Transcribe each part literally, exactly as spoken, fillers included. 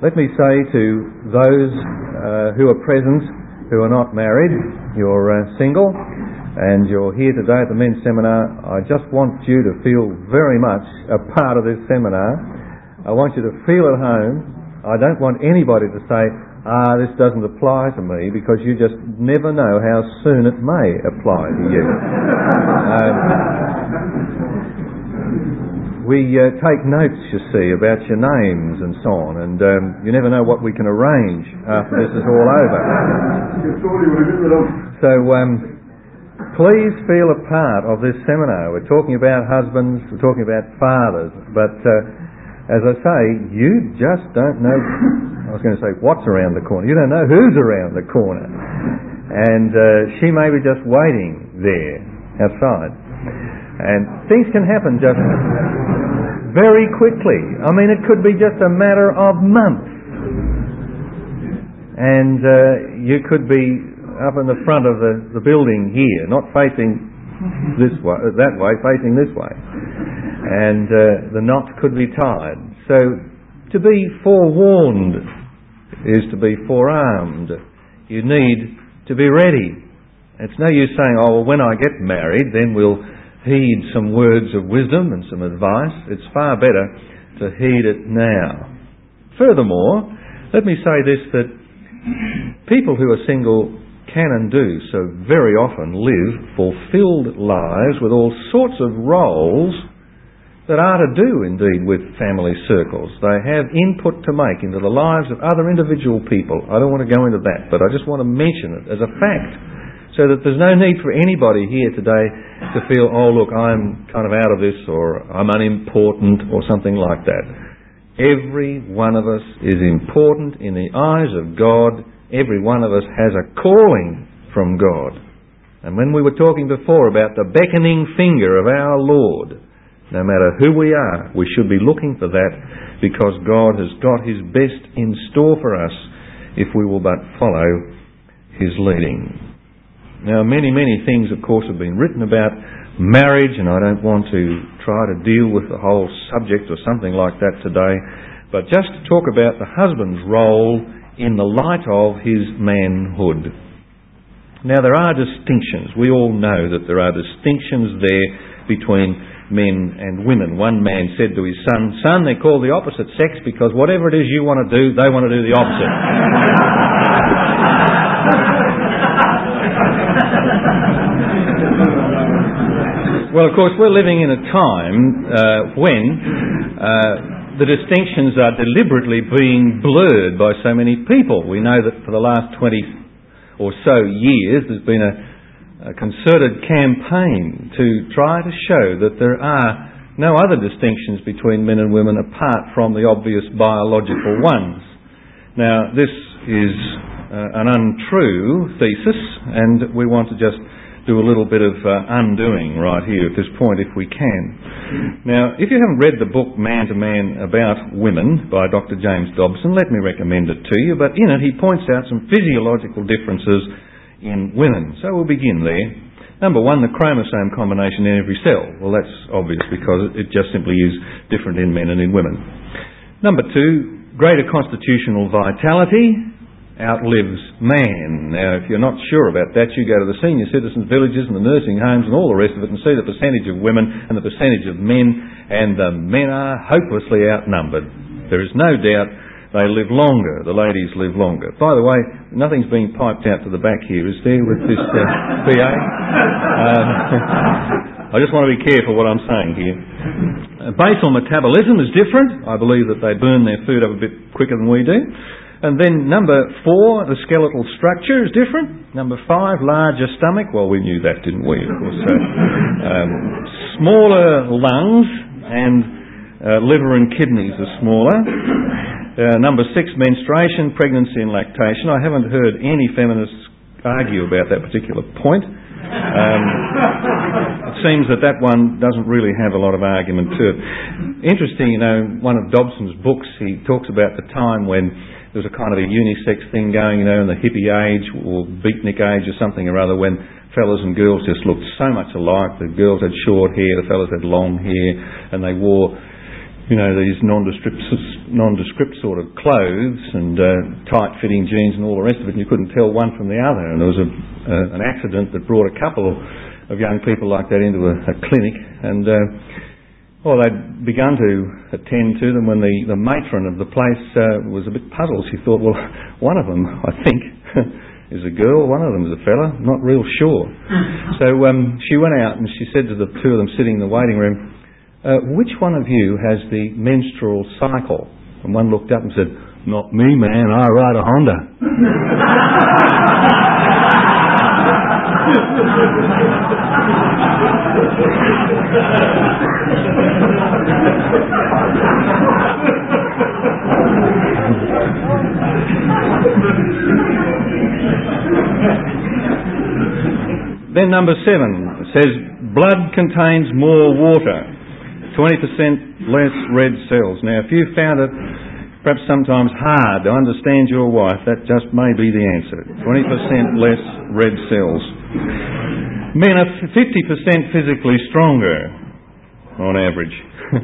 let me say to those uh, who are present, who are not married, you're uh, single, and you're here today at the men's seminar, I just want you to feel very much a part of this seminar. I want you to feel at home. I don't want anybody to say, ah, this doesn't apply to me, because you just never know how soon it may apply to you. um, we uh, take notes, you see, about your names and so on, and um, you never know what we can arrange after this is all over. So um, please feel a part of this seminar. We're talking about husbands, we're talking about fathers, but uh, as I say, you just don't know, I was going to say what's around the corner, you don't know who's around the corner. And uh, she may be just waiting there outside. And things can happen just very quickly. I mean, it could be just a matter of months. And uh, you could be up in the front of the, the building here, not facing this way, that way, facing this way. And uh, the knot could be tied. So to be forewarned is to be forearmed. You need to be ready. It's no use saying, oh, well, when I get married, then we'll heed some words of wisdom and some advice. It's far better to heed it now. Furthermore, let me say this, that people who are single can and do so very often live fulfilled lives with all sorts of roles that are to do indeed with family circles. They have input to make into the lives of other individual people. I don't want to go into that, but I just want to mention it as a fact, so that there's no need for anybody here today to feel, oh look, I'm kind of out of this, or I'm unimportant, or something like that. Every one of us is important in the eyes of God. Every one of us has a calling from God. And when we were talking before about the beckoning finger of our Lord, no matter who we are, we should be looking for that, because God has got His best in store for us if we will but follow His leading. Now, many, many things, of course, have been written about marriage, and I don't want to try to deal with the whole subject or something like that today, but just to talk about the husband's role in the light of his manhood. Now, there are distinctions. We all know that there are distinctions there between men and women. One man said to his son, son, they're called the opposite sex because whatever it is you want to do, they want to do the opposite. Well, of course, we're living in a time uh, when uh, the distinctions are deliberately being blurred by so many people. We know that for the last twenty or so years there's been a, a concerted campaign to try to show that there are no other distinctions between men and women apart from the obvious biological ones. Now, this is uh, an untrue thesis, and we want to just do a little bit of uh, undoing right here at this point if we can. Now, if you haven't read the book Man to Man About Women by Doctor James Dobson, let me recommend it to you, but in it he points out some physiological differences in women. So we'll begin there. Number one, the chromosome combination in every cell. Well, that's obvious because it just simply is different in men and in women. Number two, greater constitutional vitality outlives man. Now, if you're not sure about that, you go to the senior citizens villages and the nursing homes and all the rest of it and see the percentage of women and the percentage of men, and the men are hopelessly outnumbered. There is no doubt they live longer. The ladies live longer. By the way, nothing's being piped out to the back here, is there, with this uh, P A? Um, I just want to be careful what I'm saying here. Uh, basal metabolism is different. I believe that they burn their food up a bit quicker than we do. And then number four, the skeletal structure is different. Number five, larger stomach. Well, we knew that, didn't we? Of course. So, um, smaller lungs, and uh, liver and kidneys are smaller. Uh, number six, menstruation, pregnancy and lactation. I haven't heard any feminists argue about that particular point. Um, it seems that that one doesn't really have a lot of argument to it. Interesting, you know, one of Dobson's books, he talks about the time when there was a kind of a unisex thing going, you know, in the hippie age or beatnik age or something or other, when fellas and girls just looked so much alike. The girls had short hair, the fellas had long hair, and they wore you know, these nondescript, nondescript sort of clothes and uh, tight-fitting jeans and all the rest of it, and you couldn't tell one from the other. And there was a, uh, an accident that brought a couple of young people like that into a, a clinic, and uh, well, they'd begun to attend to them when the, the matron of the place uh, was a bit puzzled. She thought, well, one of them, I think, is a girl, one of them is a fella, not real sure. So um, she went out and she said to the two of them sitting in the waiting room, Uh, which one of you has the menstrual cycle? And one looked up and said, not me, man, I ride a Honda. Then number seven says, blood contains more water. twenty percent less red cells. Now, if you found it perhaps sometimes hard to understand your wife, that just may be the answer. twenty percent less red cells. Men are fifty percent physically stronger, on average.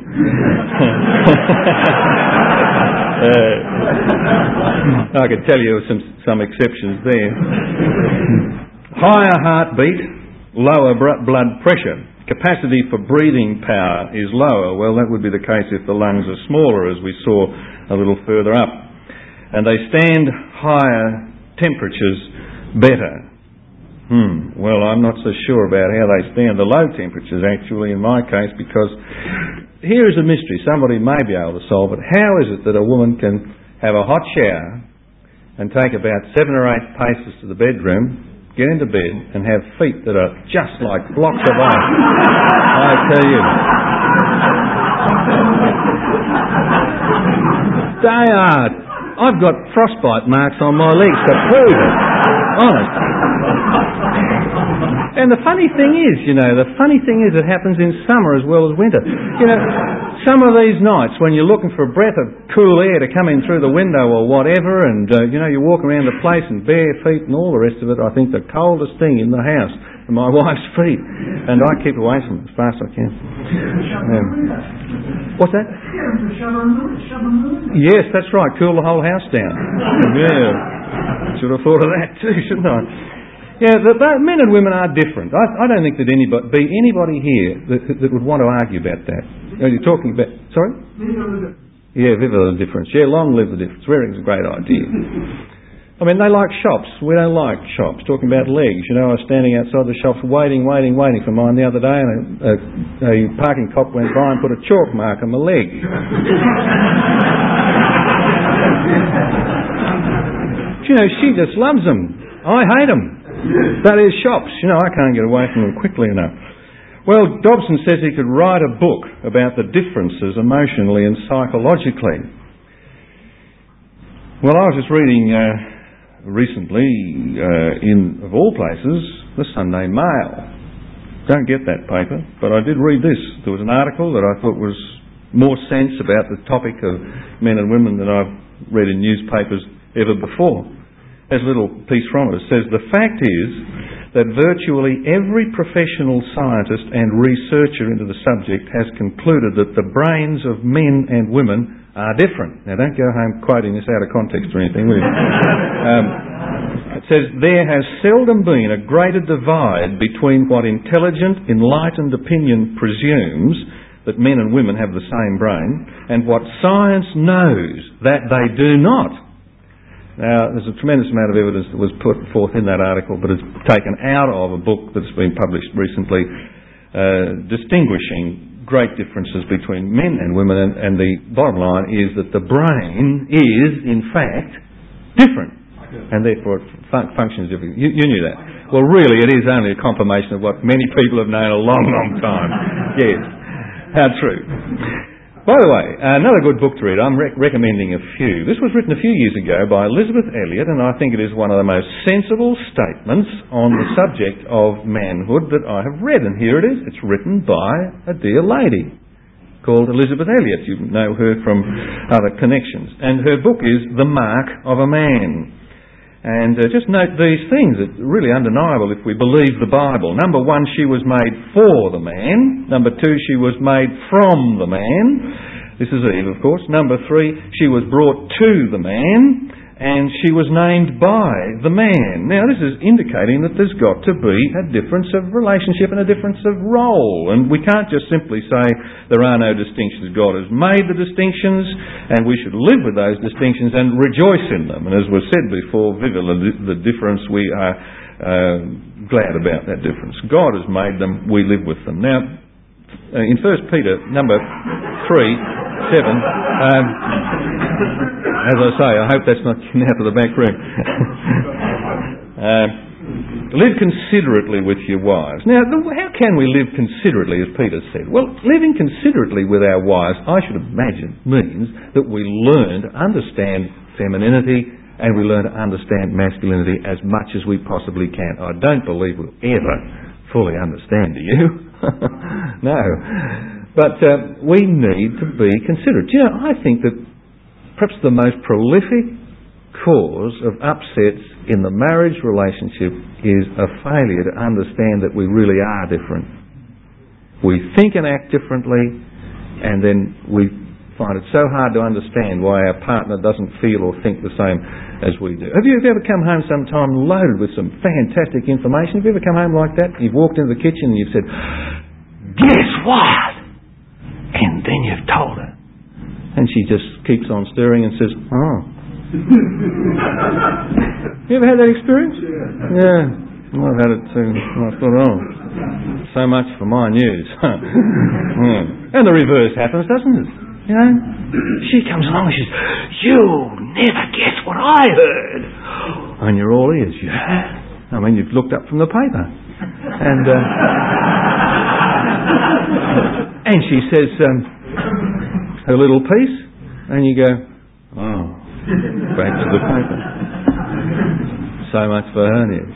uh, I could tell you some, some exceptions there. Higher heartbeat, lower blood pressure. Capacity for breathing power is lower. Well, that would be the case if the lungs are smaller, as we saw a little further up. And they stand higher temperatures better. Hmm. Well, I'm not so sure about how they stand the low temperatures, actually, in my case, because here is a mystery. Somebody may be able to solve it. How is it that a woman can have a hot shower and take about seven or eight paces to the bedroom, get into bed and have feet that are just like blocks of ice? I tell you. They are. I've got frostbite marks on my legs to prove it. Honest. And the funny thing is, you know, the funny thing is it happens in summer as well as winter. You know, some of these nights when you're looking for a breath of cool air to come in through the window or whatever, and, uh, you know, you walk around the place in bare feet and all the rest of it, I think the coldest thing in the house are my wife's feet. And I keep away from them as fast as I can. Um, what's that? Yes, that's right. Cool the whole house down. Yeah. Should have thought of that too, shouldn't I? Yeah, the, the men and women are different. I, I don't think that anybody, be anybody here that, that would want to argue about that. Are you talking about... Sorry? Yeah, viva the difference. Yeah, long live the difference. Wearing's a great idea. I mean, they like shops. We don't like shops. Talking about legs. You know, I was standing outside the shops waiting, waiting, waiting for mine the other day, and a, a, a parking cop went by and put a chalk mark on my leg. You know, she just loves them. I hate them. That is shops. You know, I can't get away from them quickly enough. Well, Dobson says he could write a book about the differences emotionally and psychologically. Well, I was just reading uh, recently, uh, in, of all places, the Sunday Mail. Don't get that paper, but I did read this. There was an article that I thought was more sense about the topic of men and women than I've read in newspapers ever before. There's a little piece from it. It says, the fact is that virtually every professional scientist and researcher into the subject has concluded that the brains of men and women are different. Now, don't go home quoting this out of context or anything, will you? um, it says, there has seldom been a greater divide between what intelligent, enlightened opinion presumes, that men and women have the same brain, and what science knows that they do not. Now, there's a tremendous amount of evidence that was put forth in that article, but it's taken out of a book that's been published recently, uh, distinguishing great differences between men and women, and, and the bottom line is that the brain is, in fact, different, and therefore it fun- functions differently. You, you knew that. Well, really, it is only a confirmation of what many people have known a long, long time. Yes, how true. By the way, another good book to read, I'm rec- recommending a few. This was written a few years ago by Elizabeth Elliot, and I think it is one of the most sensible statements on the subject of manhood that I have read. And here it is. It's written by a dear lady called Elizabeth Elliot. You know her from other connections. And her book is The Mark of a Man. And uh, just note these things. It's really undeniable if we believe the Bible. Number one, she was made for the man. Number two, she was made from the man. This is Eve, of course. Number three, she was brought to the man, and she was named by the man. Now, this is indicating that there's got to be a difference of relationship and a difference of role. And we can't just simply say there are no distinctions. God has made the distinctions, and we should live with those distinctions and rejoice in them. And as was said before, viva the difference, we are uh, glad about that difference. God has made them, we live with them. Now, in First Peter, number three, seven, um, as I say, I hope that's not getting out of the back room. uh, live considerately with your wives. Now, how can we live considerately, as Peter said? Well, living considerately with our wives, I should imagine, means that we learn to understand femininity and we learn to understand masculinity as much as we possibly can. I don't believe we'll ever fully understand, do you? No. But uh, we need to be considerate. You know, I think that perhaps the most prolific cause of upsets in the marriage relationship is a failure to understand that we really are different. We think and act differently, and then we find it so hard to understand why our partner doesn't feel or think the same as we do. Have you ever come home sometime loaded with some fantastic information? Have you ever come home like that? You've walked into the kitchen and you've said, "Guess what?" And then you've told her. And she just keeps on stirring and says, "Oh." You ever had that experience? Yeah. yeah. Well, I've had it too. I thought, oh, so much for my news. yeah. And the reverse happens, doesn't it? You know? She comes along and she says, "You'll never guess what I heard." And you're all ears. Yeah. I mean, you've looked up from the paper. And uh, and she says um, her little piece, and you go, "Oh, back to the paper." So much for her news.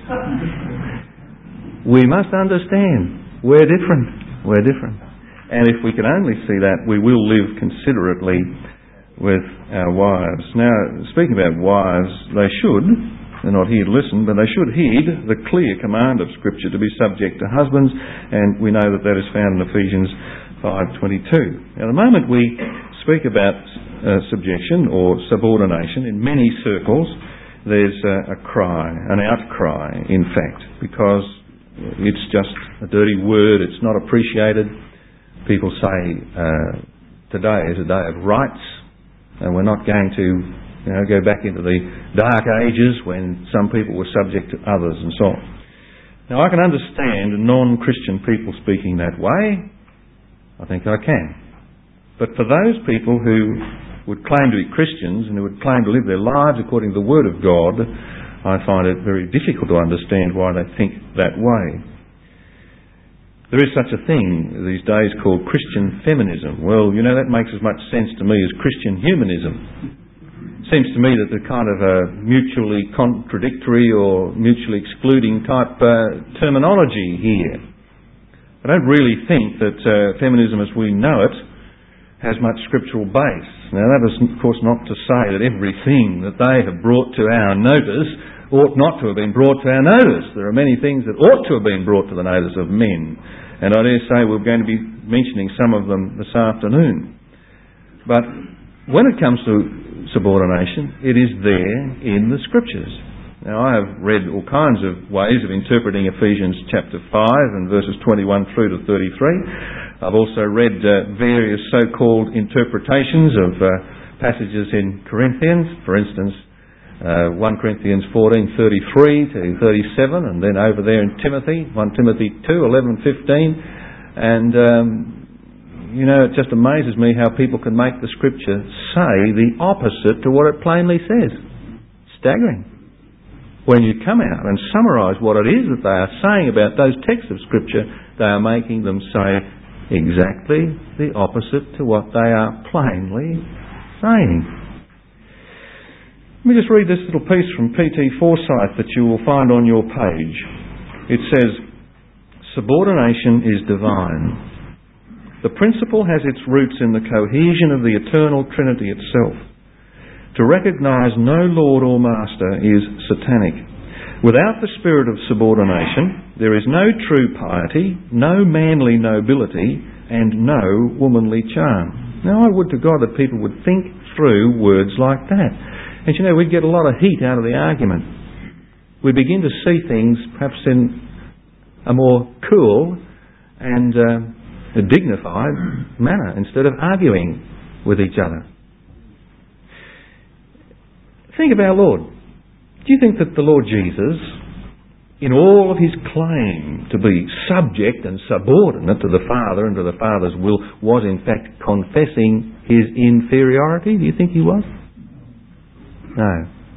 We must understand we're different. We're different. And if we can only see that, we will live considerately with our wives. Now, speaking about wives, they should, they're not here to listen, but they should heed the clear command of Scripture to be subject to husbands, and we know that that is found in Ephesians five twenty-two. Now, the moment we speak about uh, subjection or subordination, in many circles, there's uh, a cry, an outcry, in fact, because it's just a dirty word, it's not appreciated. People say uh, today is a day of rights, and we're not going to you know, go back into the dark ages when some people were subject to others and so on. Now, I can understand non-Christian people speaking that way. I think I can. But for those people who would claim to be Christians and who would claim to live their lives according to the Word of God, I find it very difficult to understand why they think that way. There is such a thing these days called Christian feminism. Well, you know, that makes as much sense to me as Christian humanism. It seems to me that they're kind of a mutually contradictory or mutually excluding type uh, terminology here. I don't really think that uh, feminism as we know it has much scriptural base. Now, that is, of course, not to say that everything that they have brought to our notice ought not to have been brought to our notice. There are many things that ought to have been brought to the notice of men. And I dare say we're going to be mentioning some of them this afternoon. But when it comes to subordination, it is there in the Scriptures. Now, I have read all kinds of ways of interpreting Ephesians chapter five and verses twenty-one through to thirty-three. I've also read uh, various so-called interpretations of uh, passages in Corinthians. For instance, uh, First Corinthians fourteen thirty-three to thirty-seven, and then over there in Timothy, First Timothy two eleven fifteen. And, um, you know, it just amazes me how people can make the Scripture say the opposite to what it plainly says. Staggering. When you come out and summarise what it is that they are saying about those texts of Scripture, they are making them say exactly the opposite to what they are plainly saying. Let me just read this little piece from P T Forsyth that you will find on your page. It says, "Subordination is divine. The principle has its roots in the cohesion of the eternal Trinity itself. To recognise no Lord or Master is satanic. Without the spirit of subordination, there is no true piety, no manly nobility, and no womanly charm. Now, I would to God that people would think through words like that. And you know, we'd get a lot of heat out of the argument. We begin to see things perhaps in a more cool and uh, a dignified manner instead of arguing with each other. Think of our Lord. Do you think that the Lord Jesus, in all of his claim to be subject and subordinate to the Father and to the Father's will, was in fact confessing his inferiority? Do you think he was? No.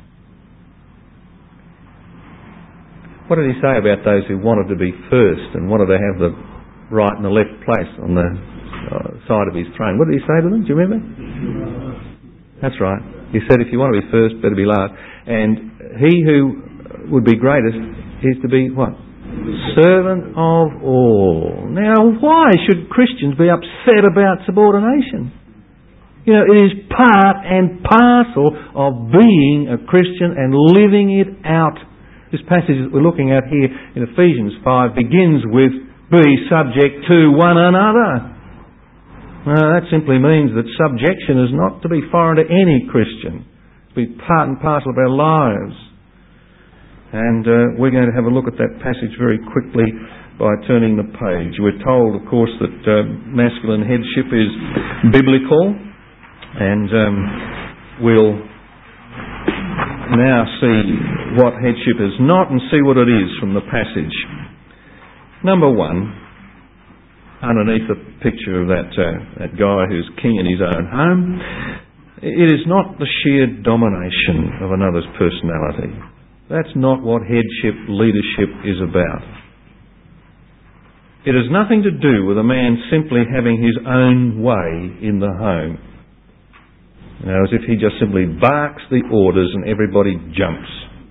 What did he say about those who wanted to be first and wanted to have the right and the left place on the uh, side of his throne? What did he say to them? Do you remember? That's right. He said, if you want to be first, better be last. And he who would be greatest is to be what? Servant of all. Now, why should Christians be upset about subordination? You know, it is part and parcel of being a Christian and living it out. This passage that we're looking at here in Ephesians five begins with, be subject to one another. Now, that simply means that subjection is not to be foreign to any Christian. It's to be part and parcel of our lives. And uh, we're going to have a look at that passage very quickly by turning the page. We're told, of course, that uh, masculine headship is biblical, and um, we'll now see what headship is not and see what it is from the passage. Number one, underneath the picture of that, uh, that guy who's king in his own home, it is not the sheer domination of another's personality. That's not what headship leadership is about. It has nothing to do with a man simply having his own way in the home. You know, as if he just simply barks the orders and everybody jumps.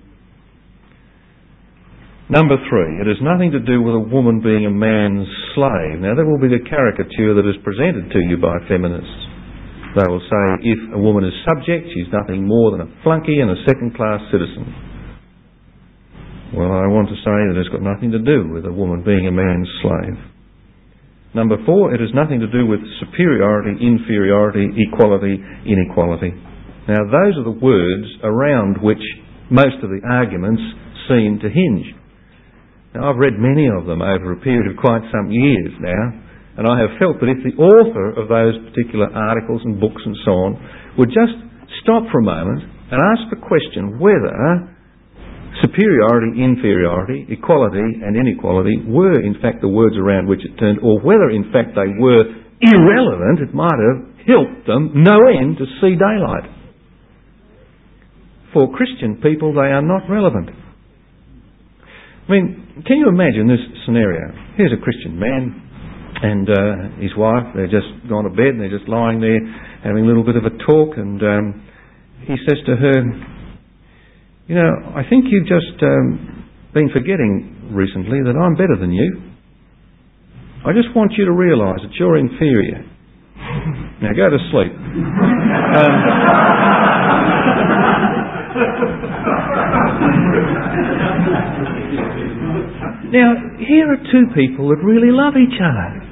Number three, it has nothing to do with a woman being a man's slave. Now, that will be the caricature that is presented to you by feminists. They will say, if a woman is subject, she's nothing more than a flunky and a second-class citizen. Well, I want to say that it's got nothing to do with a woman being a man's slave. Number four, it has nothing to do with superiority, inferiority, equality, inequality. Now, those are the words around which most of the arguments seem to hinge. Now, I've read many of them over a period of quite some years now, and I have felt that if the author of those particular articles and books and so on would just stop for a moment and ask the question whether superiority, inferiority, equality and inequality were in fact the words around which it turned, or whether in fact they were irrelevant, it might have helped them no end to see daylight. For Christian people, they are not relevant. I mean, can you imagine this scenario? Here's a Christian man and uh, his wife, they're just gone to bed and they're just lying there having a little bit of a talk, and um, he says to her, you know, I think you've just um, been forgetting recently that I'm better than you. I just want you to realise that you're inferior. Now go to sleep. Um, now, here are two people that really love each other.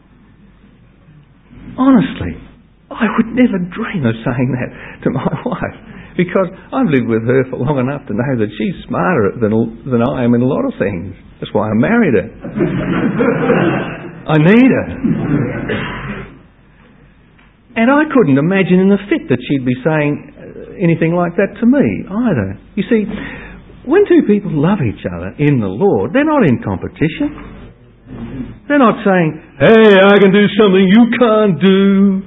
Honestly, I would never dream of saying that to my wife. Because I've lived with her for long enough to know that she's smarter than than I am in a lot of things. That's why I married her. I need her. And I couldn't imagine in the fit that she'd be saying anything like that to me either. You see, when two people love each other in the Lord, they're not in competition. They're not saying, hey, I can do something you can't do.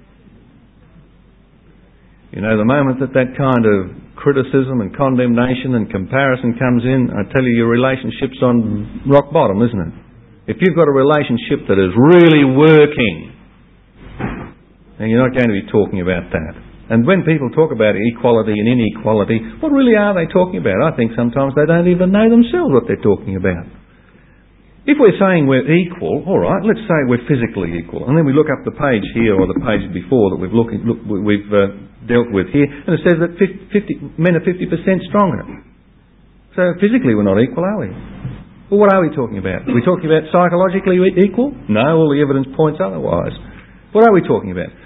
You know, the moment that that kind of criticism and condemnation and comparison comes in, I tell you, your relationship's on rock bottom, isn't it? If you've got a relationship that is really working, then you're not going to be talking about that. And when people talk about equality and inequality, what really are they talking about? I think sometimes they don't even know themselves what they're talking about. If we're saying we're equal, all right, let's say we're physically equal, and then we look up the page here or the page before that we've look, look, we've uh, dealt with here, and it says that fifty, men are fifty percent stronger. So physically we're not equal, are we? Well, what are we talking about? Are we talking about psychologically equal? No, all the evidence points otherwise. What are we talking about?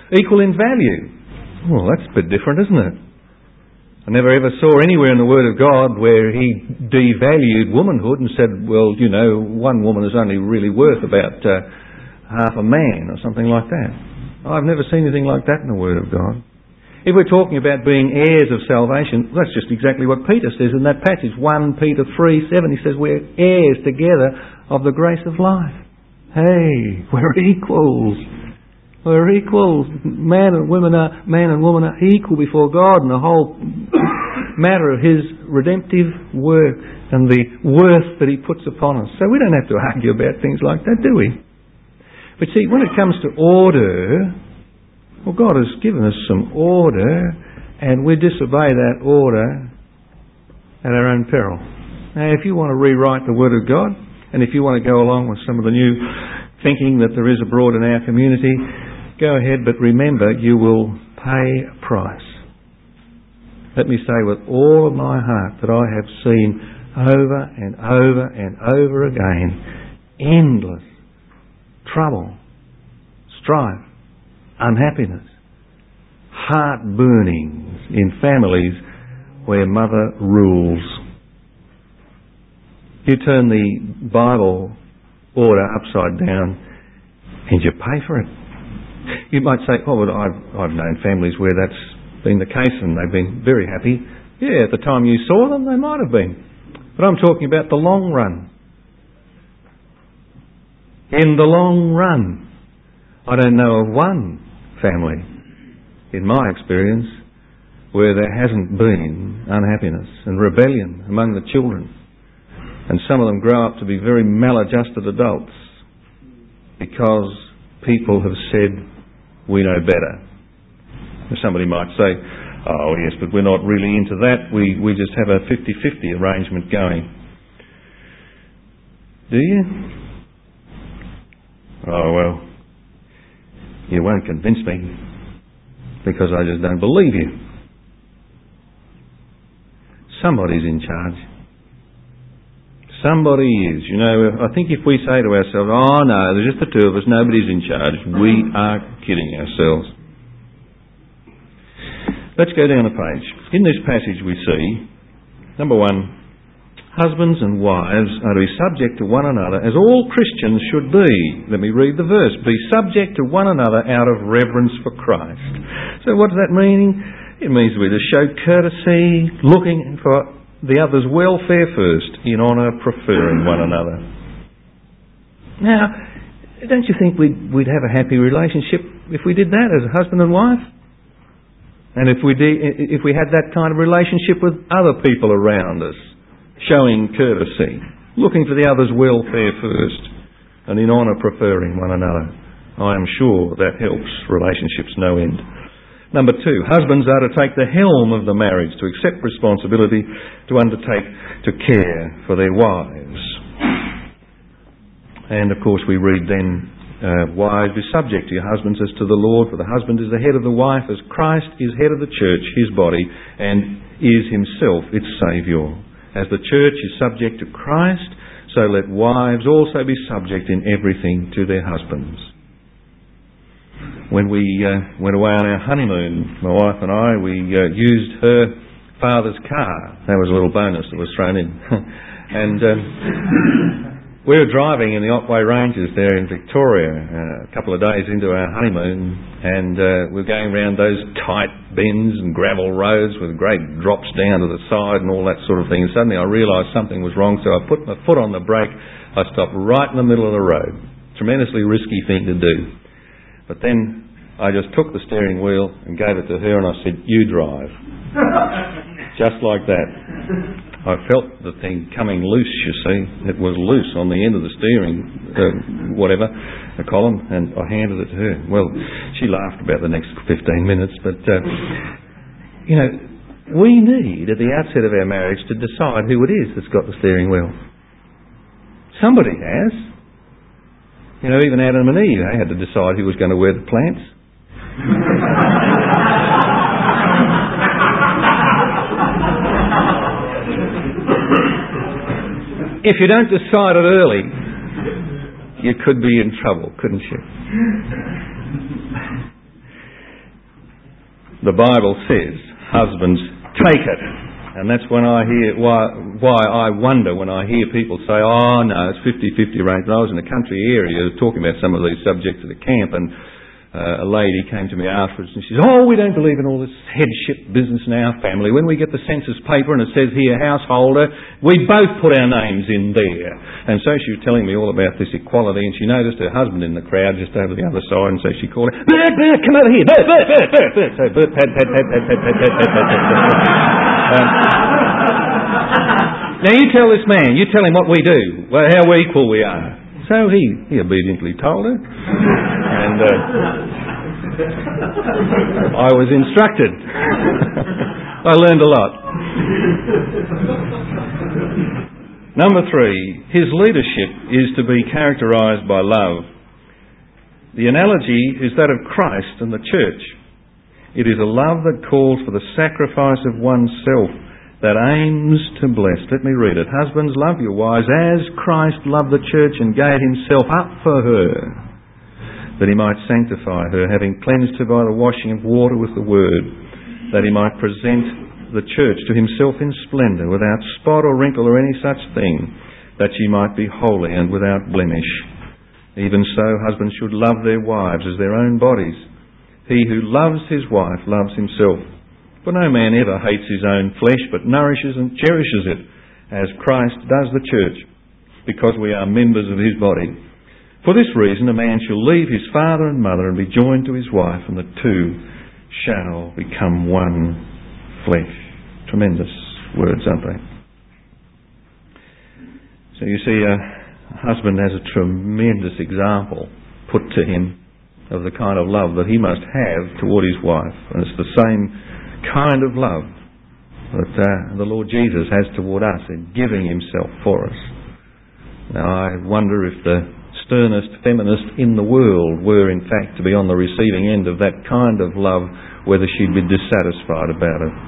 equal in value. Well, that's a bit different, isn't it? I never ever saw anywhere in the Word of God where he devalued womanhood and said, well, you know, one woman is only really worth about uh, half a man or something like that. I've never seen anything like that in the Word of God. If we're talking about being heirs of salvation, that's just exactly what Peter says in that passage. First Peter three seven, he says we're heirs together of the grace of life. Hey, we're equals. We're equals. Man and women are man and woman are equal before God in the whole matter of His redemptive work and the worth that He puts upon us. So we don't have to argue about things like that, do we? But see, when it comes to order, well, God has given us some order, and we disobey that order at our own peril. Now, if you want to rewrite the Word of God, and if you want to go along with some of the new thinking that there is abroad in our community, go ahead, but remember, you will pay a price. Let me say with all of my heart that I have seen over and over and over again endless trouble, strife, unhappiness, heart burnings in families where mother rules. You turn the Bible order upside down and you pay for it. You might say, oh, well, I've, I've known families where that's been the case and they've been very happy. Yeah, at the time you saw them, they might have been. But I'm talking about the long run. In the long run, I don't know of one family, in my experience, where there hasn't been unhappiness and rebellion among the children. And some of them grow up to be very maladjusted adults because people have said, we know better. Somebody might say, oh yes, but we're not really into that. We, we just have a fifty-fifty arrangement going. Do you? Oh well, you won't convince me because I just don't believe you. Somebody's in charge. Somebody is. You know, I think if we say to ourselves, oh no, there's just the two of us, nobody's in charge, we are kidding ourselves. Let's go down the page. In this passage we see, number one, husbands and wives are to be subject to one another as all Christians should be. Let me read the verse. Be subject to one another out of reverence for Christ. So what does that mean? It means we're to show courtesy, looking for the other's welfare first, in honour, preferring one another. Now, don't you think we'd, we'd have a happy relationship if we did that as a husband and wife? And if we did, if we had that kind of relationship with other people around us, showing courtesy, looking for the other's welfare first, and in honour preferring one another, I am sure that helps relationships no end. Number two, husbands are to take the helm of the marriage, to accept responsibility, to undertake to care for their wives. And of course we read then, uh, wives, be subject to your husbands as to the Lord, for the husband is the head of the wife, as Christ is head of the church, his body, and is himself its Saviour. As the church is subject to Christ, so let wives also be subject in everything to their husbands. When we uh, went away on our honeymoon, my wife and I, we uh, used her father's car. That was a little bonus that was thrown in. and um, we were driving in the Otway Ranges there in Victoria uh, a couple of days into our honeymoon, and uh, we were going around those tight bends and gravel roads with great drops down to the side and all that sort of thing. And suddenly I realised something was wrong, so I put my foot on the brake. I stopped right in the middle of the road. Tremendously risky thing to do. But then I just took the steering wheel and gave it to her and I said, you drive. Just like that. I felt the thing coming loose, you see. It was loose on the end of the steering, uh, whatever, the column, and I handed it to her. Well, she laughed about the next fifteen minutes, but, uh, you know, we need at the outset of our marriage to decide who it is that's got the steering wheel. Somebody has. You know, even Adam and Eve, they had to decide who was going to wear the plants. If you don't decide it early, you could be in trouble, couldn't you? the Bible says, husbands, take it. And that's when I hear why why I wonder when I hear people say, oh no, it's fifty-fifty arrangement. I was in a country area talking about some of these subjects at the camp, and uh, a lady came to me afterwards and she said, oh, we don't believe in all this headship business in our family. When we get the census paper and it says here householder, we both put our names in there. And so she was telling me all about this equality, and she noticed her husband in the crowd just over the other side, and so she called him, Bert, Bert, come over here, Bert, Bert, Bert, Bert, Bert. So Bert, pat, pat, pat, pat, pat, pat, pat, pat, pat, pat, pat. Um, now you tell this man, you tell him what we do, well, how equal we are. So he, he obediently told her, and uh, I was instructed. I learned a lot. Number three, his leadership is to be characterised by love. The analogy is that of Christ and the church. It is a love that calls for the sacrifice of oneself, that aims to bless. Let me read it. Husbands, love your wives as Christ loved the church and gave himself up for her, that he might sanctify her, having cleansed her by the washing of water with the word, that he might present the church to himself in splendour, without spot or wrinkle or any such thing, that she might be holy and without blemish. Even so, husbands should love their wives as their own bodies. He who loves his wife loves himself. For no man ever hates his own flesh, but nourishes and cherishes it, as Christ does the church, because we are members of his body. For this reason, a man shall leave his father and mother and be joined to his wife, and the two shall become one flesh. Tremendous words, aren't they? So you see, a husband has a tremendous example put to him of the kind of love that he must have toward his wife. And it's the same kind of love that uh, the Lord Jesus has toward us in giving himself for us. Now I wonder if the sternest feminist in the world were in fact to be on the receiving end of that kind of love, whether she'd be dissatisfied about it.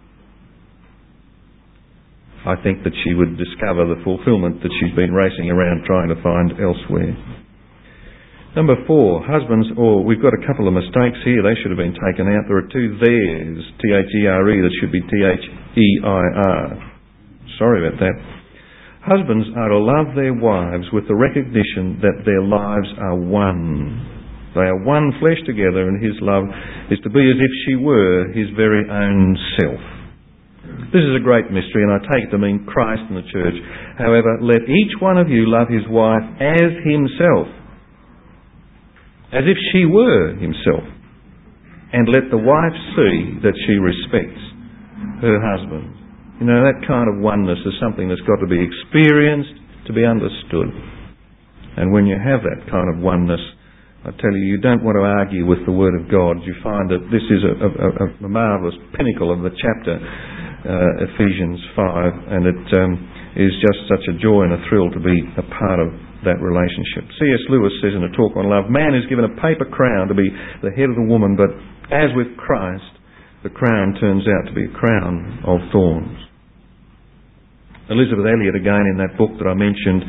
I think that she would discover the fulfilment that she's been racing around trying to find elsewhere. Number four, husbands, or oh, we've got a couple of mistakes here, they should have been taken out. There are two theirs, T H E R E, that should be T H E I R. Sorry about that. Husbands are to love their wives with the recognition that their lives are one. They are one flesh together, and his love is to be as if she were his very own self. This is a great mystery, and I take it to mean Christ and the church. However, let each one of you love his wife as himself, as if she were himself, and let the wife see that she respects her husband. You know, that kind of oneness is something that's got to be experienced to be understood. And when you have that kind of oneness, I tell you, you don't want to argue with the Word of God. You find that this is a, a, a marvellous pinnacle of the chapter, uh, Ephesians five, and it um, is just such a joy and a thrill to be a part of that relationship. C S Lewis says in a talk on love, man is given a paper crown to be the head of the woman, but as with Christ, the crown turns out to be a crown of thorns. Elizabeth Elliot, again in that book that I mentioned,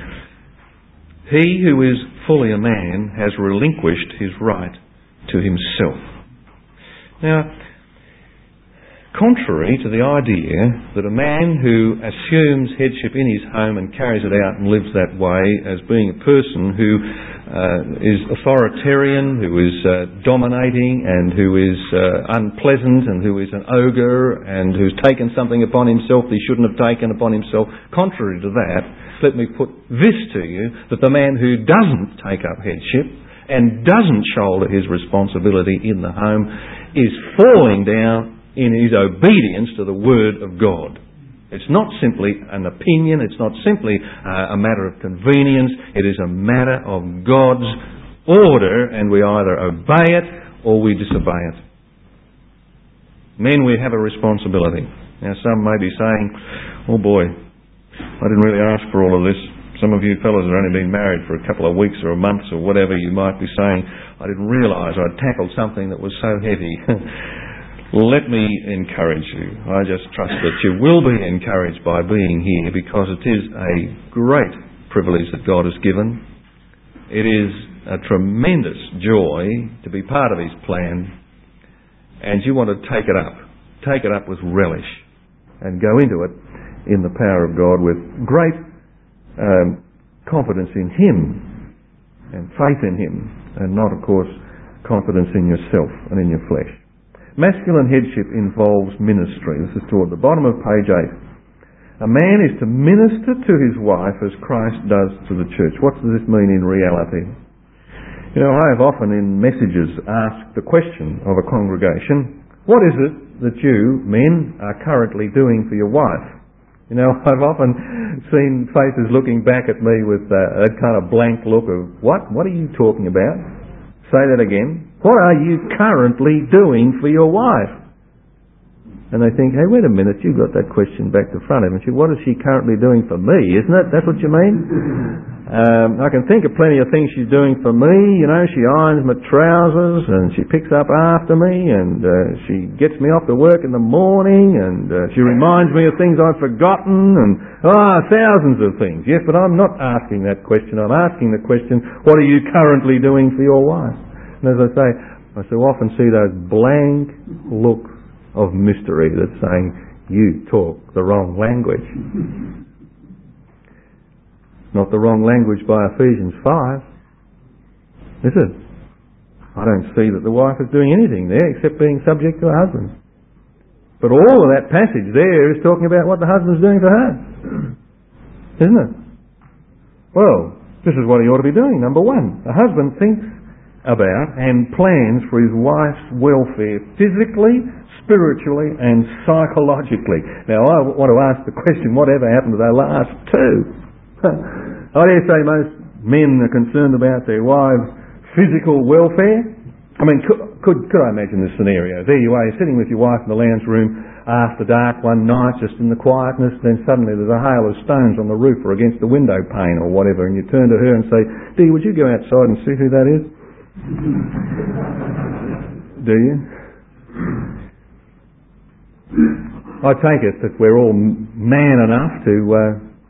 he who is fully a man has relinquished his right to himself. Now, contrary to the idea that a man who assumes headship in his home and carries it out and lives that way as being a person who uh, is authoritarian, who is uh, dominating and who is uh, unpleasant and who is an ogre and who's taken something upon himself he shouldn't have taken upon himself, contrary to that, let me put this to you, that the man who doesn't take up headship and doesn't shoulder his responsibility in the home is falling down in his obedience to the Word of God. It's not simply an opinion, it's not simply uh, a matter of convenience, it is a matter of God's order, and we either obey it or we disobey it. Men, we have a responsibility. Now some may be saying, oh boy, I didn't really ask for all of this. Some of you fellas have only been married for a couple of weeks or a month or whatever. You might be saying, I didn't realise I'd tackled something that was so heavy. Let me encourage you. I just trust that you will be encouraged by being here, because it is a great privilege that God has given. It is a tremendous joy to be part of His plan. and you want to take it up. Take it up with relish and go into it in the power of God with great um, confidence in Him and faith in Him, and not, of course, confidence in yourself and in your flesh. Masculine headship involves ministry. This is toward the bottom of page eight. A man is to minister to his wife as Christ does to the church. What does this mean in reality? You know, I have often in messages asked the question of a congregation, what is it that you, men, are currently doing for your wife? You know, I've often seen faces looking back at me with uh, that kind of blank look of, what? What are you talking about? Say that again. What are you currently doing for your wife? And they think, hey, wait a minute, you've got that question back to front, haven't you? What is she currently doing for me? Isn't it? That's what you mean? Um, I can think of plenty of things she's doing for me. You know, she irons my trousers and she picks up after me and uh, she gets me off to work in the morning and uh, she reminds me of things I've forgotten and, ah, thousands of things. Yes, but I'm not asking that question. I'm asking the question, what are you currently doing for your wife? And as I say, I so often see those blank looks of mystery that's saying, you talk the wrong language. Not the wrong language by Ephesians five, is it? I don't see that the wife is doing anything there except being subject to her husband. But all of that passage there is talking about what the husband's doing for her. Isn't it? Well, this is what he ought to be doing. Number one, the husband thinks about and plans for his wife's welfare physically, spiritually and psychologically. Now I want to ask the question, whatever happened to the last two? I dare say most men are concerned about their wives' physical welfare. I mean, could, could, could I imagine this scenario? There you are, you're sitting with your wife in the lounge room after dark one night, just in the quietness, then suddenly there's a hail of stones on the roof or against the window pane or whatever, and you turn to her and say, Dee, would you go outside and see who that is? Do you? I take it that we're all man enough to uh,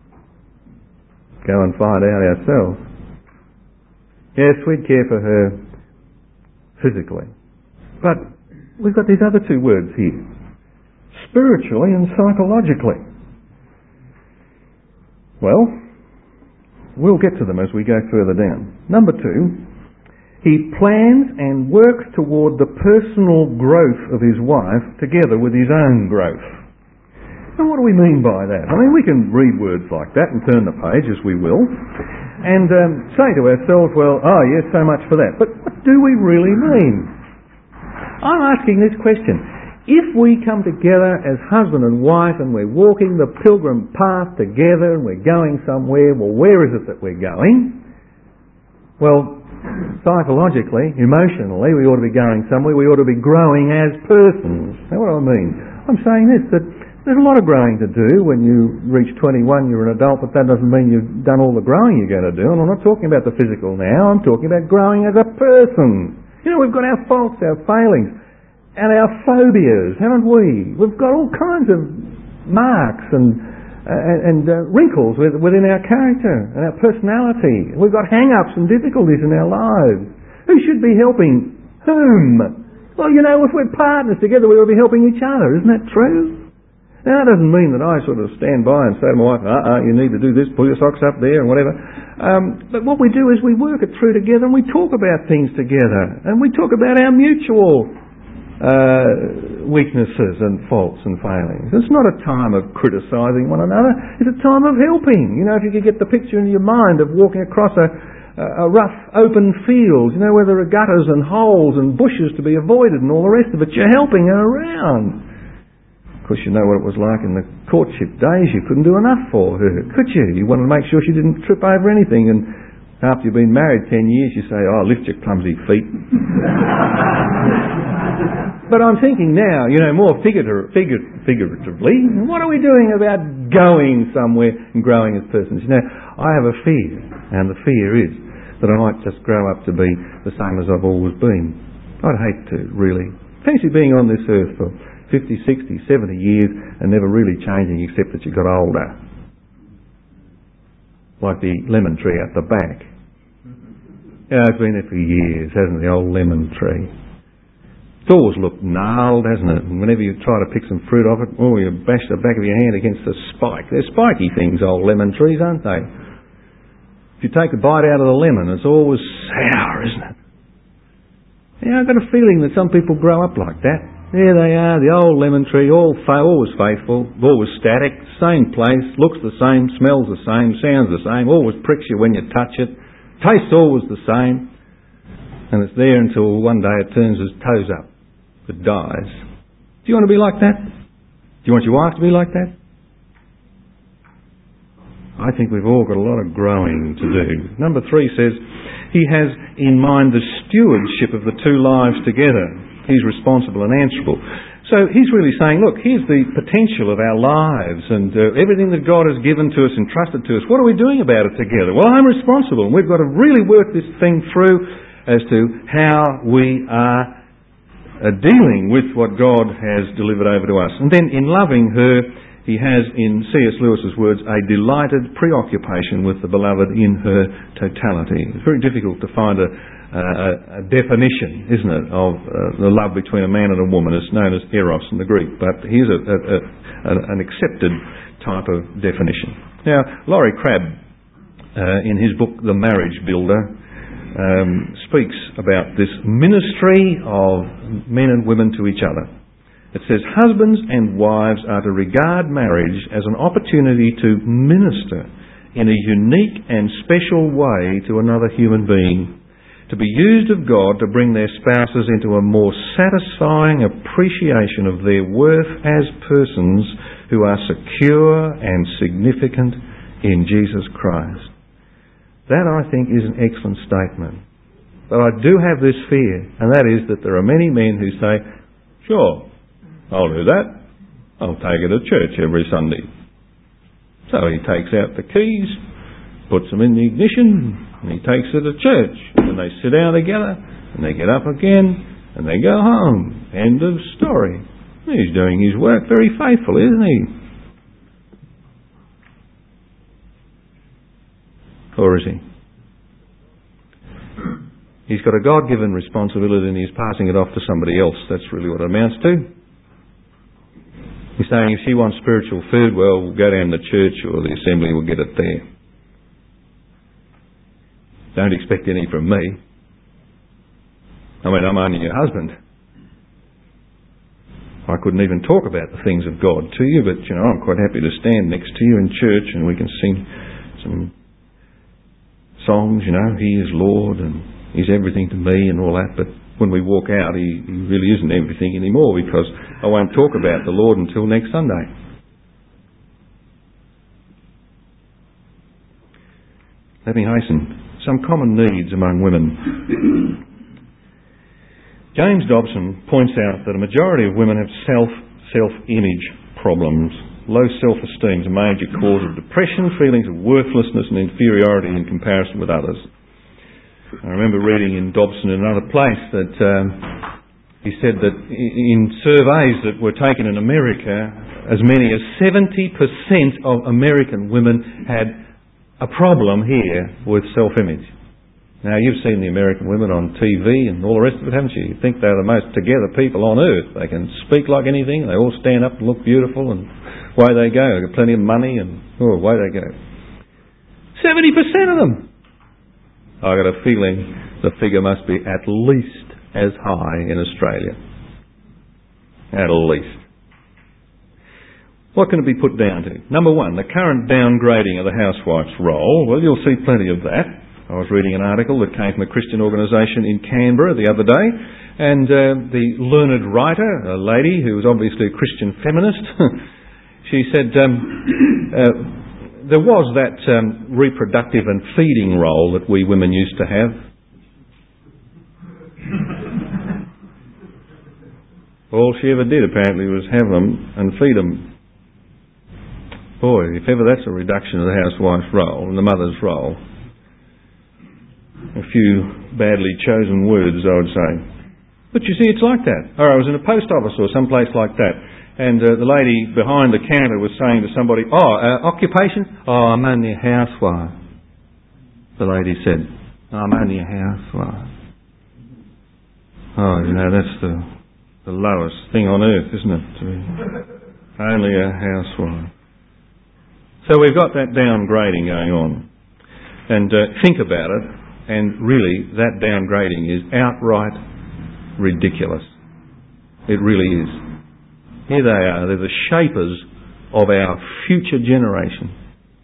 go and find out ourselves. Yes, we'd care for her physically. But we've got these other two words here. Spiritually and psychologically. Well, we'll get to them as we go further down. Number two, he plans and works toward the personal growth of his wife together with his own growth. Now what do we mean by that? I mean, we can read words like that and turn the page as we will and um, say to ourselves, well, oh yes, so much for that. But what do we really mean? I'm asking this question. If we come together as husband and wife and we're walking the pilgrim path together and we're going somewhere, well, where is it that we're going? Well, psychologically, emotionally, we ought to be going somewhere. We ought to be growing as persons. Now what do I mean? I'm saying this, that there's a lot of growing to do when you reach twenty-one, you're an adult, but that doesn't mean you've done all the growing you're going to do. And I'm not talking about the physical now, I'm talking about growing as a person. You know, we've got our faults, our failings, and our phobias, haven't we? We've got all kinds of marks and uh, and uh, wrinkles within our character and our personality. We've got hang-ups and difficulties in our lives. Who should be helping whom? Well, you know, if we're partners together, we will be helping each other. Isn't that true? Now, that doesn't mean that I sort of stand by and say to my wife, uh-uh, you need to do this, pull your socks up there and whatever. Um, but what we do is we work it through together and we talk about things together. And we talk about our mutual uh, weaknesses and faults and failings. It's not a time of criticising one another. It's a time of helping. You know, if you could get the picture in your mind of walking across a, a rough open field, you know, where there are gutters and holes and bushes to be avoided and all the rest of it, you're helping her around. Of course, you know what it was like in the courtship days. You couldn't do enough for her, could you? You wanted to make sure she didn't trip over anything, and after you've been married ten years, you say, oh, lift your clumsy feet. But I'm thinking now, you know, more figurative, figur- figuratively, what are we doing about going somewhere and growing as persons? You know, I have a fear, and the fear is that I might just grow up to be the same as I've always been. I'd hate to, really. Fancy being on this earth for fifty, sixty, seventy years and never really changing except that you got older. Like the lemon tree at the back. Yeah, it's been there for years, hasn't it, the old lemon tree? It's always looked gnarled, hasn't it? And whenever you try to pick some fruit off it, oh, you bash the back of your hand against the spike. They're spiky things, old lemon trees, aren't they? If you take a bite out of the lemon, it's always sour, isn't it? Yeah, I've got a feeling that some people grow up like that. There they are, the old lemon tree, all fa- always faithful, always static, same place, looks the same, smells the same, sounds the same, always pricks you when you touch it, tastes always the same, and it's there until one day it turns its toes up. It dies. Do you want to be like that? Do you want your wife to be like that? I think we've all got a lot of growing to do. Number three says, he has in mind the stewardship of the two lives together. He's responsible and answerable. So he's really saying, look, here's the potential of our lives and uh, everything that God has given to us, entrusted to us. What are we doing about it together? Well, I'm responsible, and we've got to really work this thing through as to how we are Uh, dealing with what God has delivered over to us. And then in loving her, he has, in C S Lewis's words, a delighted preoccupation with the beloved in her totality. It's very difficult to find a, a, a definition, isn't it, of uh, the love between a man and a woman. It's known as eros in the Greek, but here's a, a, a, an accepted type of definition. Now, Laurie Crabb, uh, in his book The Marriage Builder, Um, speaks about this ministry of men and women to each other. It says, husbands and wives are to regard marriage as an opportunity to minister in a unique and special way to another human being, to be used of God to bring their spouses into a more satisfying appreciation of their worth as persons who are secure and significant in Jesus Christ. That, I think, is an excellent statement. But I do have this fear, and that is that there are many men who say, sure, I'll do that. I'll take her to church every Sunday. So he takes out the keys, puts them in the ignition, and he takes her to church. And they sit down together, and they get up again, and they go home. End of story. He's doing his work very faithfully, isn't he? Or is he? He's got a God-given responsibility and he's passing it off to somebody else. That's really what it amounts to. He's saying if she wants spiritual food, well, we'll go down to church or the assembly, we'll get it there. Don't expect any from me. I mean, I'm only your husband. I couldn't even talk about the things of God to you, but, you know, I'm quite happy to stand next to you in church and we can sing some songs, you know, he is Lord and he's everything to me and all that, but when we walk out he, he really isn't everything anymore because I won't talk about the Lord until next Sunday. Let me hasten. Some common needs among women. James Dobson points out that a majority of women have self, self-image problems. Low self-esteem is a major cause of depression, feelings of worthlessness and inferiority in comparison with others. I remember reading in Dobson in another place that um, he said that in surveys that were taken in America, as many as seventy percent of American women had a problem here with self-image. Now, you've seen the American women on T V and all the rest of it, haven't you? You think they're the most together people on earth. They can speak like anything, they all stand up and look beautiful and away they go. They've got plenty of money and oh, away they go. seventy percent of them. I've got a feeling the figure must be at least as high in Australia. At least. What can it be put down to? Number one, the current downgrading of the housewife's role. Well, you'll see plenty of that. I was reading an article that came from a Christian organisation in Canberra the other day, and uh, the learned writer, a lady who was obviously a Christian feminist, she said um, uh, there was that um, reproductive and feeding role that we women used to have. All she ever did apparently was have them and feed them. Boy, if ever that's a reduction of the housewife's role and the mother's role. A few badly chosen words, I would say. But you see, it's like that. Or I was in a post office or someplace like that, and uh, the lady behind the counter was saying to somebody, oh, uh, occupation? Oh, I'm only a housewife. The lady said, oh, I'm only a housewife. Oh, you know, that's the the lowest thing on earth, isn't it? To be only a housewife. So we've got that downgrading going on. And uh, think about it, and really that downgrading is outright ridiculous. It really is. Here they are, they're the shapers of our future generation.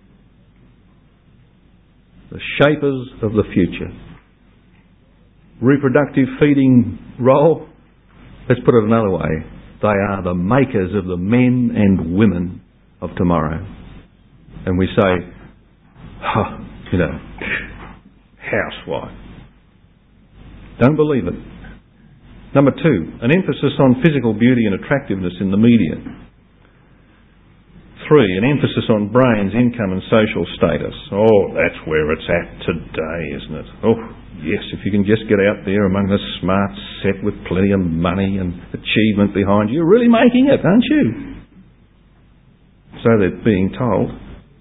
The shapers of the future. Reproductive feeding role, let's put it another way, they are the makers of the men and women of tomorrow. And we say, huh, you know, housewife. Don't believe it. Number two, an emphasis on physical beauty and attractiveness in the media. Three, an emphasis on brains, income and social status. Oh, that's where it's at today, isn't it? Oh, yes, if you can just get out there among the smart set with plenty of money and achievement behind you, you're really making it, aren't you? So they're being told.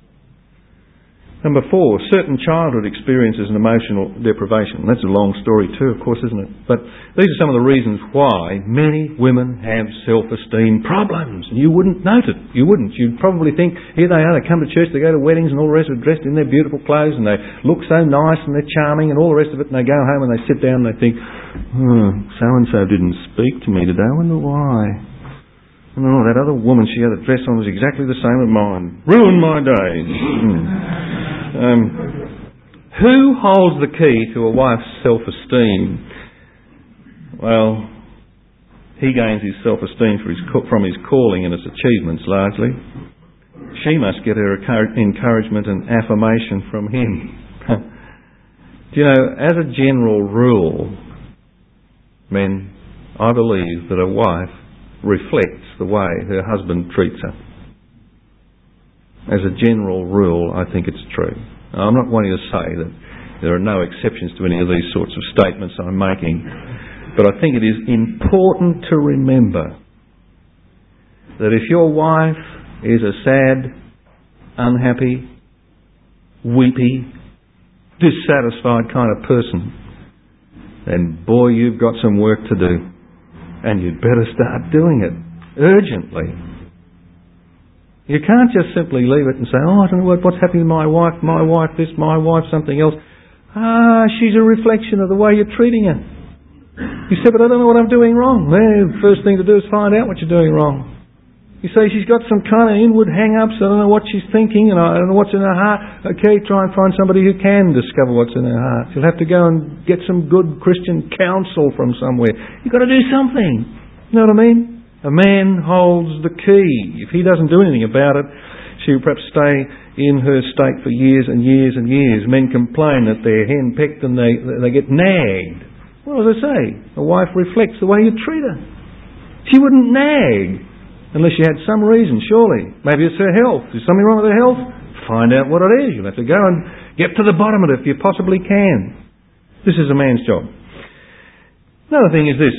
Number four, certain childhood experiences and emotional deprivation. That's a long story too, of course, isn't it? But these are some of the reasons why many women have self-esteem problems. And you wouldn't note it. You wouldn't. You'd probably think, here they are, they come to church, they go to weddings and all the rest of it, dressed in their beautiful clothes and they look so nice and they're charming and all the rest of it, and they go home and they sit down and they think, hmm, so-and-so didn't speak to me today. I wonder why. Oh, that other woman she had a dress on was exactly the same as mine. Ruined my days. Hmm. Um, who holds the key to a wife's self-esteem? Well, he gains his self-esteem for his, from his calling and his achievements largely. She must get her encouragement and affirmation from him. Do you know, as a general rule, men, I believe that a wife reflects the way her husband treats her. As a general rule, I think it's true. Now, I'm not wanting to say that there are no exceptions to any of these sorts of statements I'm making, but I think it is important to remember that if your wife is a sad, unhappy, weepy, dissatisfied kind of person, then boy, you've got some work to do. And you'd better start doing it urgently. You can't just simply leave it and say, oh, I don't know what, what's happening to my wife, my wife this, my wife something else. Ah, she's a reflection of the way you're treating her. You say, but I don't know what I'm doing wrong. Well, the first thing to do is find out what you're doing wrong. You say she's got some kind of inward hang-ups, I don't know what she's thinking, and I don't know what's in her heart. Okay, try and find somebody who can discover what's in her heart. You'll have to go and get some good Christian counsel from somewhere. You've got to do something. You know what I mean? A man holds the key. If he doesn't do anything about it, she will perhaps stay in her state for years and years and years. Men complain that they're henpecked and they, they get nagged. Well, as I say, a wife reflects the way you treat her. She wouldn't nag unless you had some reason, surely. Maybe it's her health. Is something wrong with her health? Find out what it is. You'll have to go and get to the bottom of it if you possibly can. This is a man's job. Another thing is this.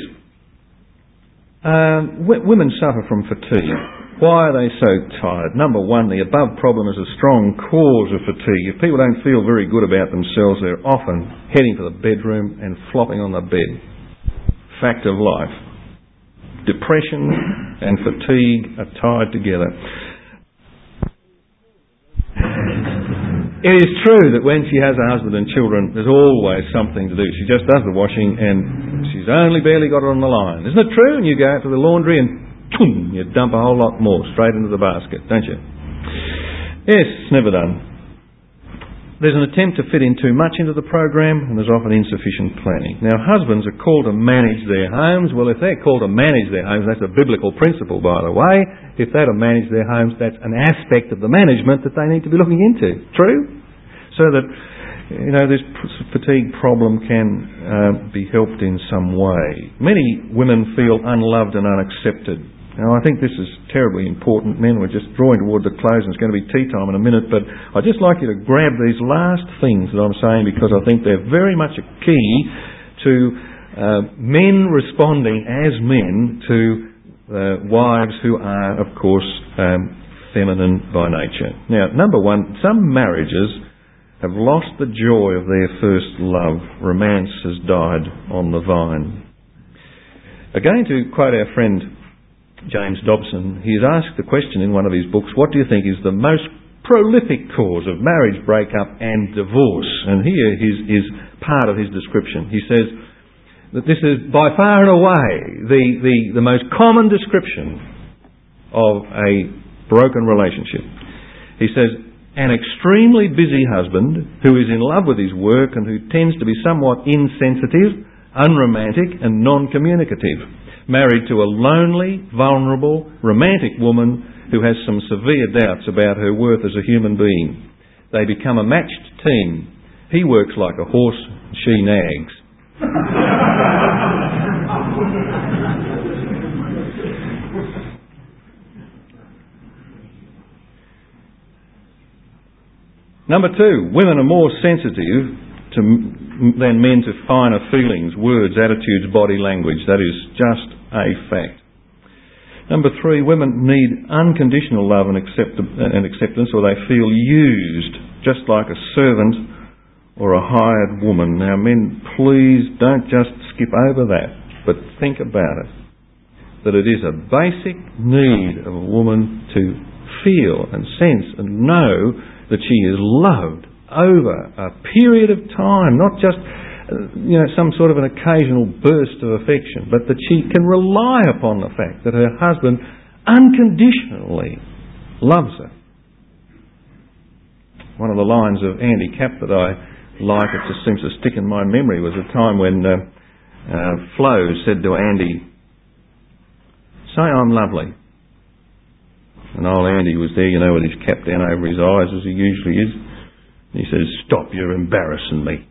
Um, w- women suffer from fatigue. Why are they so tired? Number one, the above problem is a strong cause of fatigue. If people don't feel very good about themselves, they're often heading for the bedroom and flopping on the bed. Fact of life. Depression and fatigue are tied together. It is true that when she has a husband and children, there's always something to do. She just does the washing and she's only barely got it on the line. Isn't it true? And you go out to the laundry and boom, you dump a whole lot more straight into the basket, don't you? Yes, it's never done. There's an attempt to fit in too much into the program, and there's often insufficient planning. Now, husbands are called to manage their homes. Well, if they're called to manage their homes, that's a biblical principle, by the way. If they're to manage their homes, that's an aspect of the management that they need to be looking into. True? So that, you know, this fatigue problem can uh, be helped in some way. Many women feel unloved and unaccepted. Now, I think this is terribly important. Men, we're just drawing toward the close and it's going to be tea time in a minute, but I'd just like you to grab these last things that I'm saying because I think they're very much a key to uh, men responding as men to uh, wives who are, of course, um, feminine by nature. Now, number one, some marriages have lost the joy of their first love. Romance has died on the vine. Again, to quote our friend James Dobson, he has asked the question in one of his books, what do you think is the most prolific cause of marriage breakup and divorce? And here is, is part of his description. He says that this is by far and away the, the, the most common description of a broken relationship. He says, an extremely busy husband who is in love with his work and who tends to be somewhat insensitive, unromantic and non-communicative, married to a lonely, vulnerable, romantic woman who has some severe doubts about her worth as a human being. They become a matched team. He works like a horse, she nags. Number two, women are more sensitive to, than men to finer feelings, words, attitudes, body language. That is just a fact. Number three, women need unconditional love and, accept- and acceptance, or they feel used, just like a servant or a hired woman. Now, men, please don't just skip over that, but think about it. That it is a basic need of a woman to feel and sense and know that she is loved over a period of time, not just you know some sort of an occasional burst of affection, but that she can rely upon the fact that her husband unconditionally loves her. One of the lines of Andy Capp that I like, it just seems to stick in my memory, was a time when uh, uh, Flo said to Andy, "Say I'm lovely." And old Andy was there, you know, with his cap down over his eyes, as he usually is. He says, "Stop, you're embarrassing me."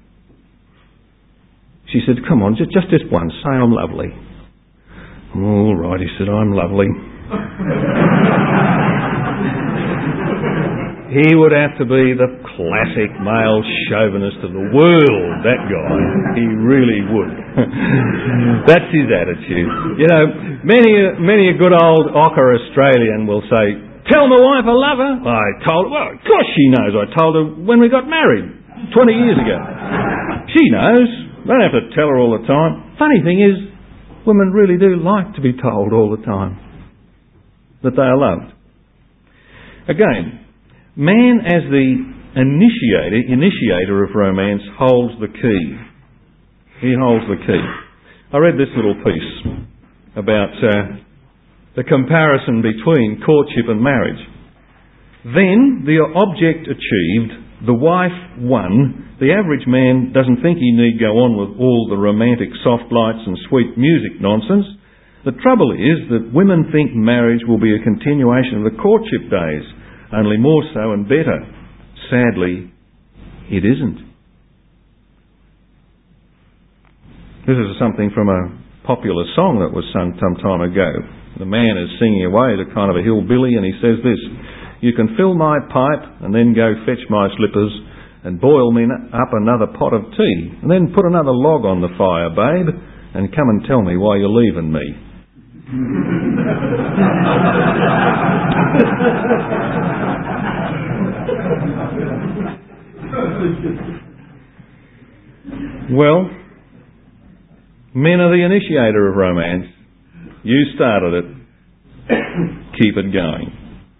She said, "Come on, just, just this once, say I'm lovely." "All right," he said, "I'm lovely." He would have to be the classic male chauvinist of the world, that guy. He really would. That's his attitude. You know, many, many a good old ochre Australian will say, "Tell my wife I love her." I told her, well, of course she knows. I told her when we got married twenty years ago. She knows. Don't have to tell her all the time. Funny thing is, women really do like to be told all the time that they are loved. Again, man as the initiator, initiator of romance holds the key. He holds the key. I read this little piece about uh, the comparison between courtship and marriage. Then, the object achieved, the wife won, the average man doesn't think he need go on with all the romantic soft lights and sweet music nonsense. The trouble is that women think marriage will be a continuation of the courtship days, only more so and better. Sadly, it isn't. This is something from a popular song that was sung some time ago. The man is singing away to kind of a hillbilly, and he says this: "You can fill my pipe and then go fetch my slippers and boil me up another pot of tea and then put another log on the fire, babe, and come and tell me why you're leaving me." Well, men are the initiator of romance. You started it. Keep it going.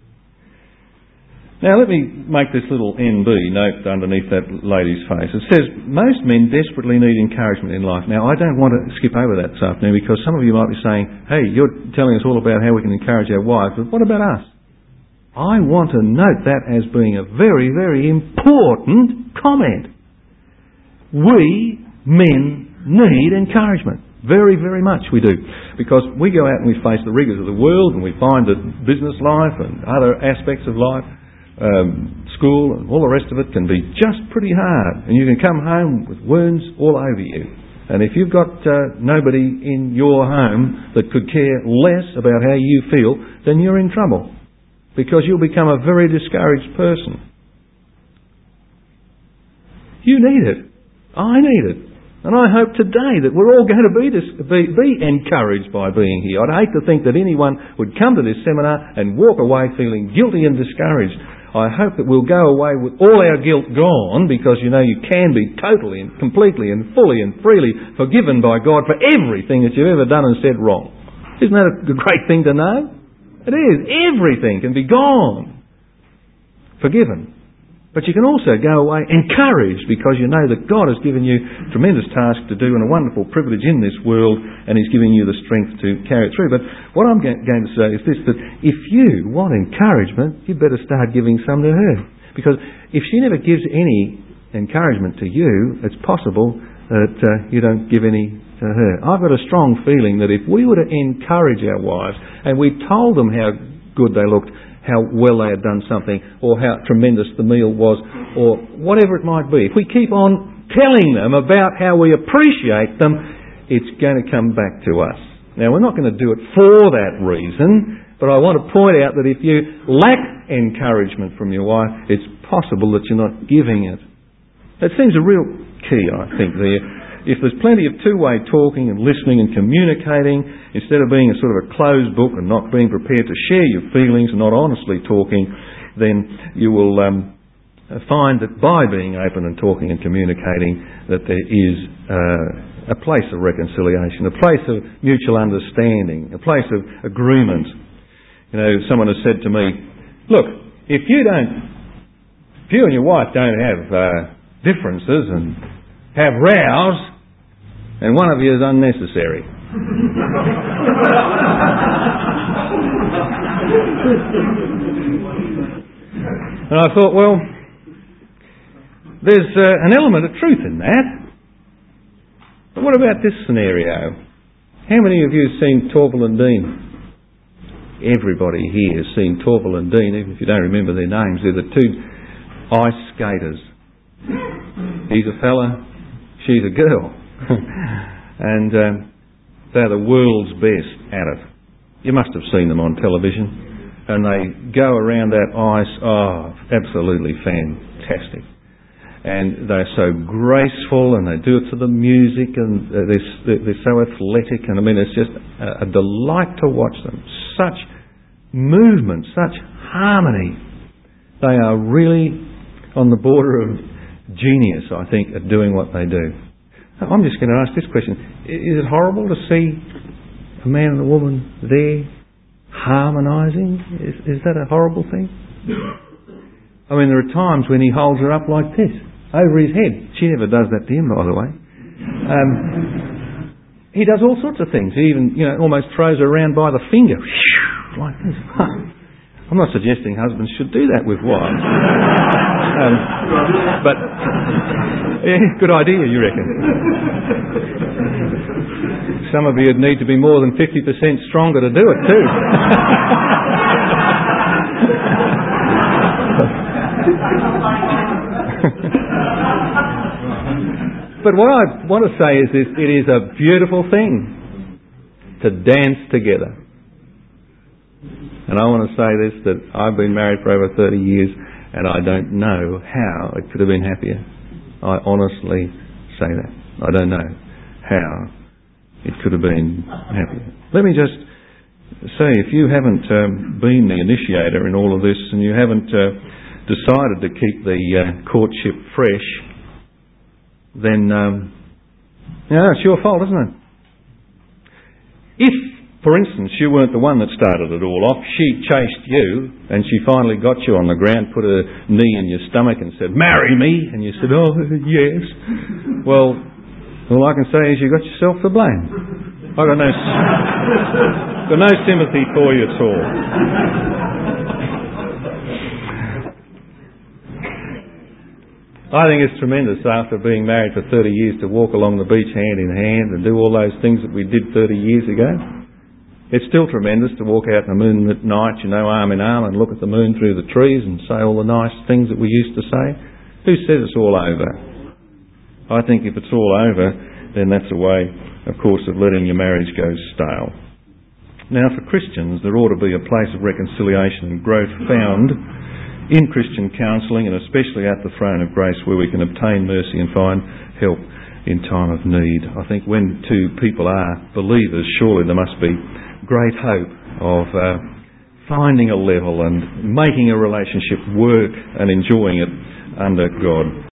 Now let me make this little N B note underneath that lady's face. It says, most men desperately need encouragement in life. Now I don't want to skip over that this afternoon, because some of you might be saying, "Hey, you're telling us all about how we can encourage our wives, but what about us?" I want to note that as being a very, very important comment. We men need encouragement. Very, very much we do. Because we go out and we face the rigours of the world, and we find that business life and other aspects of life, um, school and all the rest of it, can be just pretty hard. And you can come home with wounds all over you. And if you've got uh, nobody in your home that could care less about how you feel, then you're in trouble. Because you'll become a very discouraged person. You need it. I need it. And I hope today that we're all going to be, dis- be, be encouraged by being here. I'd hate to think that anyone would come to this seminar and walk away feeling guilty and discouraged. I hope that we'll go away with all our guilt gone, because you know you can be totally and completely and fully and freely forgiven by God for everything that you've ever done and said wrong. Isn't that a great thing to know? It is. Everything can be gone. Forgiven. But you can also go away encouraged, because you know that God has given you a tremendous task to do and a wonderful privilege in this world, and He's giving you the strength to carry it through. But what I'm going to say is this, that if you want encouragement, you better start giving some to her. Because if she never gives any encouragement to you, it's possible that uh, you don't give any to her. I've got a strong feeling that if we were to encourage our wives and we told them how good they looked, how well they had done something, or how tremendous the meal was, or whatever it might be, if we keep on telling them about how we appreciate them, it's going to come back to us. Now, we're not going to do it for that reason, but I want to point out that if you lack encouragement from your wife, it's possible that you're not giving it. That seems a real key, I think, there. If there's plenty of two-way talking and listening and communicating, instead of being a sort of a closed book and not being prepared to share your feelings and not honestly talking, then you will um, find that by being open and talking and communicating, that there is uh, a place of reconciliation, a place of mutual understanding, a place of agreement. You know, someone has said to me, look, if you don't, if you and your wife don't have uh, differences and have rows, and one of you is unnecessary. And I thought, well, there's uh, an element of truth in that. But what about this scenario? How many of you have seen Torval and Dean? Everybody here has seen Torval and Dean, even if you don't remember their names. They're the two ice skaters. He's a fella, she's a girl. And um, they're the world's best at it. You must have seen them on television. And they go around that ice, oh, absolutely fantastic. And they're so graceful, and they do it to the music, and they're, they're so athletic, and I mean, it's just a, a delight to watch them. Such movement, such harmony. They are really on the border of genius, I think, at doing what they do. I'm just going to ask this question. Is it horrible to see a man and a woman there harmonising? Is, is that a horrible thing? I mean, there are times when he holds her up like this, over his head. She never does that to him, by the way. Um, he does all sorts of things. He even, you know, almost throws her around by the finger, like this. I'm not suggesting husbands should do that with wives. Um, but, yeah, good idea, you reckon? Some of you would need to be more than fifty percent stronger to do it too. But what I want to say is this, it is a beautiful thing to dance together. And I want to say this, that I've been married for over thirty years, and I don't know how it could have been happier. I honestly say that. I don't know how it could have been happier. Let me just say, if you haven't um, been the initiator in all of this, and you haven't uh, decided to keep the uh, courtship fresh, then um, you know, it's your fault, isn't it? If, for instance, you weren't the one that started it all off, she chased you, and she finally got you on the ground, put her knee in your stomach and said, "Marry me," and you said, "Oh, yes." Well, all I can say is you got yourself to blame. I've got no, got no sympathy for you at all. I think it's tremendous after being married for thirty years to walk along the beach hand in hand and do all those things that we did thirty years ago. It's still tremendous to walk out in the moonlit night, you know, arm in arm, and look at the moon through the trees and say all the nice things that we used to say. Who says it's all over? I think if it's all over, then that's a way, of course, of letting your marriage go stale. Now, for Christians, there ought to be a place of reconciliation and growth found in Christian counselling, and especially at the throne of grace, where we can obtain mercy and find help in time of need. I think when two people are believers, surely there must be great hope of uh, finding a level and making a relationship work and enjoying it under God.